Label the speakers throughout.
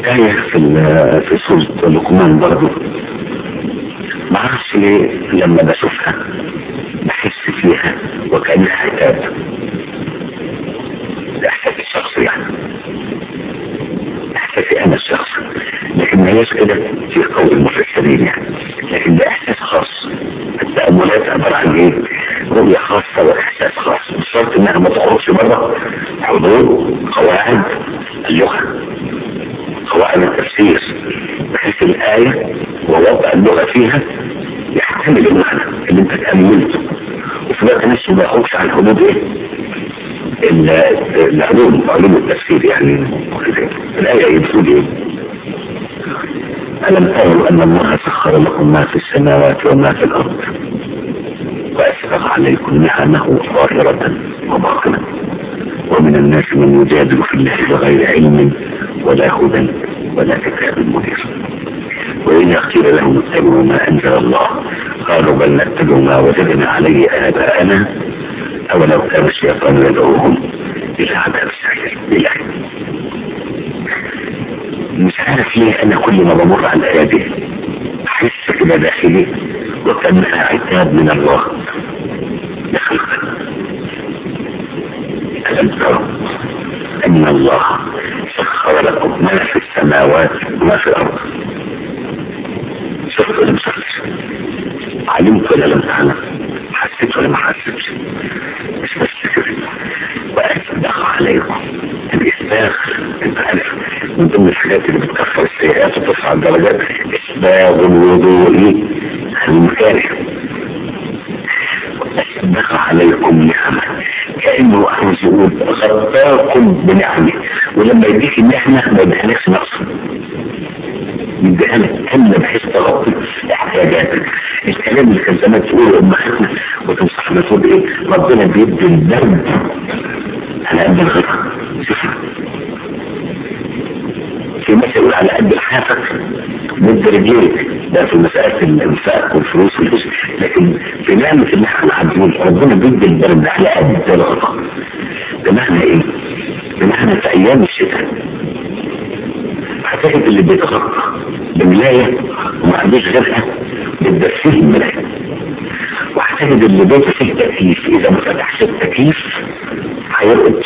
Speaker 1: آية في سورة لقمان برضه، ما اعرفش ليه لما بشوفها بحس فيها وكأنها عتاب. ده احساسي الشخصي يعني، احساسي انا الشخصي، لكن ما هيش كده في قول المفسرين يعني، لكن ده احساس خاص. التأملات عبارة عن ايه؟ رؤية خاصة واحساس خاص، مش شرط انها ما تخرجش بره حدود قواعد اللغة، قواعد التفسير، بحيث الآية ووضع اللغة فيها يحتمل المعنى اللي انت تأملته، وفي الوقت نفسه ما يخرجش عن حدود ايه؟ علوم التفسير يعني. الآية يقول ايه؟ ألم تروا أن الله سخر لكم ما في السماوات وما في الأرض وأسبغ عليكم نعمه ظاهرة وباطنة ومن الناس من يجادل في الله بغير علم ولا هدى ولا كتاب منير وإذا قيل لهم اتبعوا ما أنزل الله قالوا بل نتبع ما وجدنا عليه آباءنا أولو كان الشيطان يدعوهم إلى عذاب السعير. بالله مش عارف ليه أنا كل ما بمر على الآية دي أحس كده داخلي وكأنها عتاب من الله لخلقنا. ألم تروا أن الله سخر لكم ما في السماوات وما في الأرض؟ شفت ولا مش حسيت؟ علمت ولا لم تعلم؟ حسيت ولا ما حسيتش؟ مش بس كده، وأسبغ عليكم الإسباغ. انت عارف من ضمن الحاجات اللي بتكفر السيئات وترفع الدرجات إسباغ الوضوء المكاره. أسبغ عليكم نعمة، كأنه عاوز يقول غطاكم بنعمه، ولما يديك النعمة ما يديهالكش نقص، يديهالك كاملة بحيث تغطي احتياجاتك. الكلام اللي كان زمان تقوله أمهاتنا وتنصحنا تقول ايه؟ ربنا بيدي البرد على قد الغطاء. في مثل يقول على قد الحافك ضد رجليك، ده في مسألة الانفاق والفلوس والفلوس، لكن في نعمة اللي احنا عارفين ربنا بيدي البرد على قد الغطاء. بمعنى ايه؟ بمعنى في ايام الشتاء هتجد اللي بيتغطى بملاية وما عندوش غيرها بتدفيه الملاية، وهتجد اللي بيته فيه تكييف اذا ما فتحش التكييف هيرقد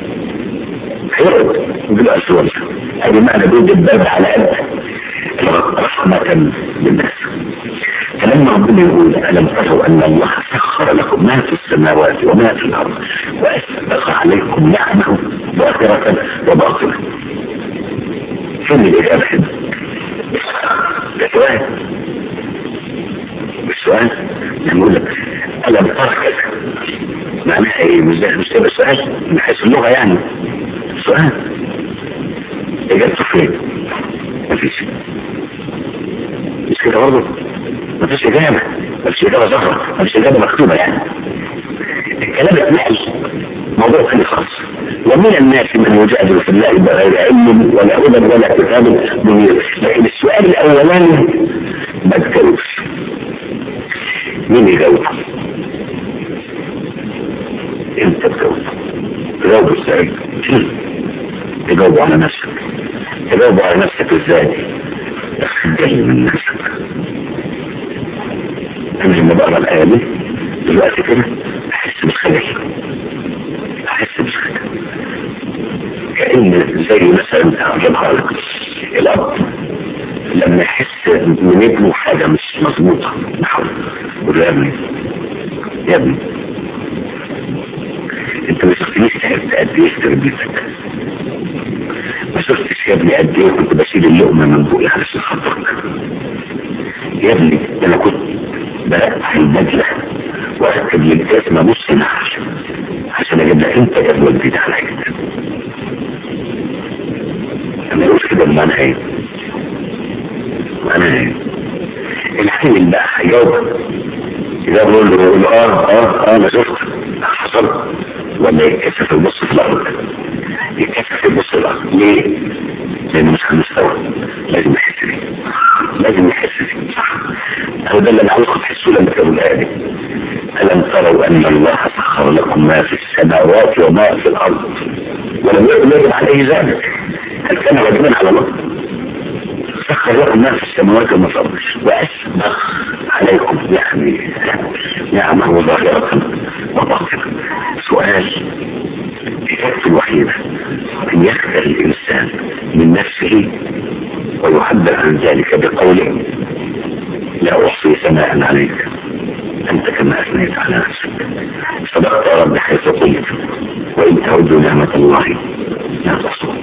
Speaker 1: ويجيله ألف وجه. هذه معنى بيدي البرد على قد رحمة للناس. فلما ربنا يقول ألم تروا أن الله سخر لكم ما في السماوات وما في الأرض وأسبغ عليكم نعمه ظاهرة وباطنة، فين الإجابة هنا؟ بالسؤال نقول لك ألم ترى كذا، معناها ايه؟ مش ده السؤال من حيث اللغة يعني، السؤال إجابته فين؟ مفيش، مش كده برضه؟ مفيش إجابة، مفيش إجابة ظاهرة، مفيش إجابة مكتوبة يعني. الكلام اتنقل موضوع ثاني خالص. ومن الناس من يجادل في الله بغير علم ولا هدى ولا كتاب منير. لكن السؤال الأولاني ما تجاوبش. مين يجاوب؟ انت تجاوب. تجاوب ازاي؟ تجاوب على نفسك. تجاوب على نفسك ازاي؟ تخجل من نفسك. انا لما بقرا الآية دي دلوقتي كده احس بالخجل، كأن زي مثلا اعجبها لك الاب لما يحس من ابنه حاجة مش مظبوطة نحو يقول له يا ابني انت ما شفتنيش تعبت قد ايه في تربيتك، ما شفتش يا ابني قد ايه كنت بشيل اللقمة من بوقي علشان خاطرك يا ابني، ده انا كنت برقع البدلة واركب للجزمة نص نحر عشان اجيب لك انت جدول جديد على كده. انا اقول كده بمعنى ايه؟ معنى ايه؟ الحين بقى هيجاوب يقول له انا شفت حصل، ولا يتكسف يبص في الارض؟ يتكسف يبص في الارض ليه؟ لانه مش هنستوعب، لازم يحس بيه، لازم يحس بيه. صح، هو ده اللي انا عاوزكم تحسوا لما تقولوا الآية دي. ألم تروا أن الله سخر لكم ما في السماوات وما في الأرض ولم يكن يجب عليه ذلك؟ هل كان واجبا على الله؟ سخر لكم ما في السماوات وما في الارض واسبغ عليكم يعني نعمه ظاهره وباطنه. سؤال اجابته الوحيده ان يخجل الانسان من نفسه ويعبر عن ذلك بقوله لا احصي ثناء عليك انت كما اثنيت على نفسك. صدقت يا رب حيث قلت وان تعدوا نعمه الله لا تحصوها.